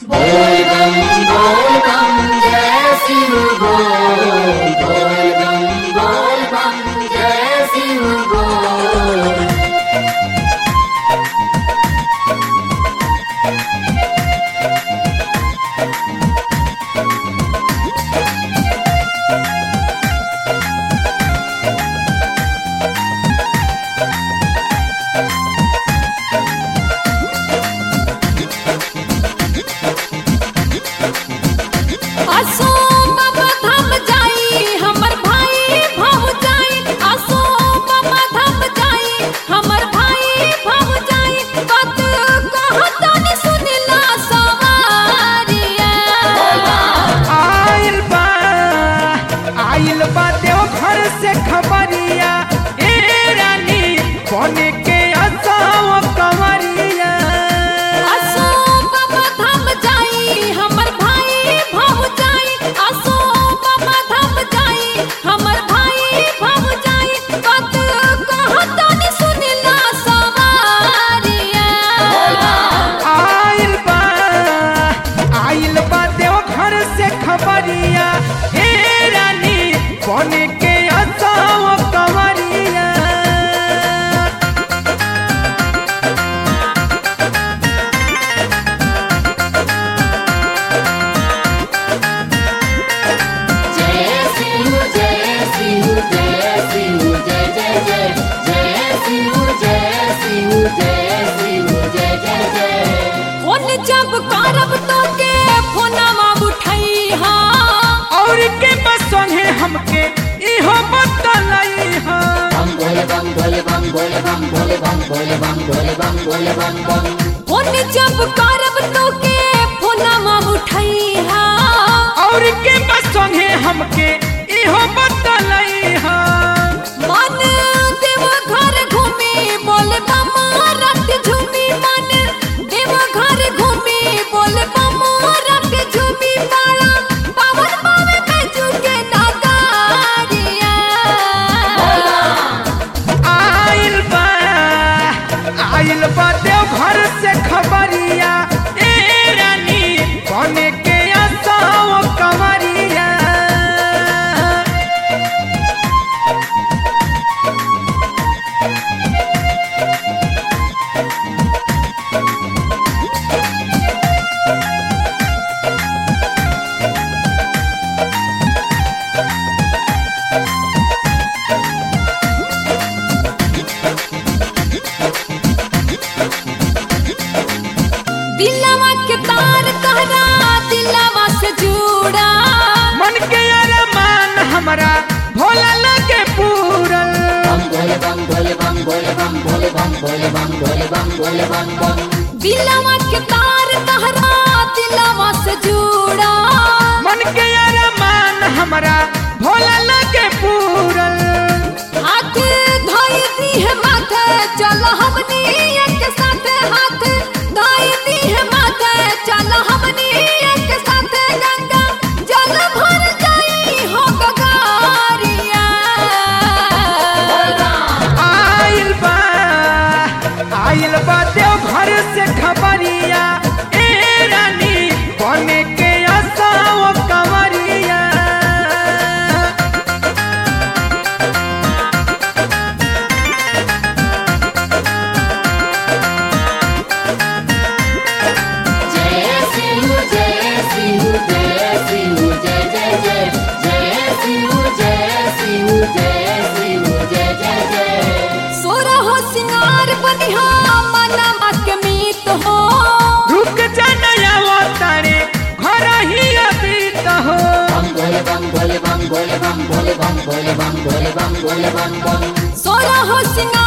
बोल बम जय शिव बोल बम जय शिव बोल। से खबरिया ए रानी कोने के असाव कंवरिया असो बाबा धाम जाई हमर भाई भाव जाई असो बाबा धाम जाई हमर भाई भाव जाई बात कहतानी सुनिला सवारिया आइल बा देव घर से खबरिया ए रानी कोने के जब करब तो के फोनवा उठाई हा और के बसंगे हमके इहो बतलाई हा बम बोले बम बोले बम बोले बम बोले बम बोले बम बोले बम बोले बम बम। फोन जब करब तो के फोनवा उठाई हा और के बसंगे हमके इहो बतलाई हा मन देव घर घूमी बोले बम रात झूमी मन देव घर घूमी बोले बम रात झूमी पाला पावन पावे बैजू के नगारिया आइल बा देव घर से खबरिया ए रानी कोने के असाव कंवरिया दिलवा के तार कहरा दिलवा से जुड़ा मन के अरमान हमरा भोला लगे पूरल बम बोले बम बोले बम बोले बम बोले बम बोले बम बोले बम बोले बम बम। दिलवा के तार कहरा दिलवा से जुड़ा मन के अरमान हमरा भोला लगे पूरल हाथ धोई दी है माथे चल हमनी एक साथ हाथ धोई दी है माथे चल हमनी एक साथ गंगा जल भर जाई हो गगारिया आइल बा देव घर से खबरिया ए रानी कोने के असाव कंवरिया जय शिव जय शिव जय शिव जय जय जय जय शिव जय शिव जय शिव जय जय जय। सोरा हो सिंगार बनिहा मनमा के मीत हो रुक जाना वो तारे घर ही अबीत हो बम बोले बम बोले बम बोले बम बोले बम बोले बम बोले बम बोले बम बम। सोरा हो सिंगार